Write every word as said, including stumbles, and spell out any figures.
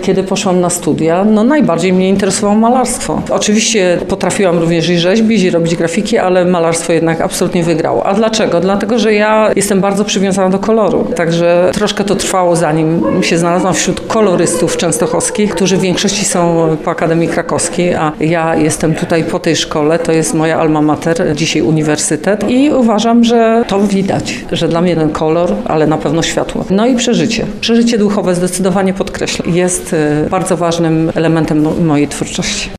kiedy poszłam na studia, no najbardziej mnie interesowało malarstwo. Oczywiście potrafiłam również i rzeźbić, i robić grafiki, ale malarstwo jednak absolutnie wygrało. A dlaczego? Dlatego, że ja jestem bardzo przywiązana do koloru. Także troszkę to trwało, zanim się znalazłam wśród kolorystów częstochowskich, którzy w większości są po Akademii Krakowskiej, a ja jestem tutaj po tej szkole. To jest moja alma mater, dzisiaj uniwersytet i uważam, że to widać, że dla mnie ten kolor, ale na pewno światło. No i przeżycie. Przeżycie duchowe zdecydowanie podkreślam. Jest bardzo ważnym elementem mojej twórczości.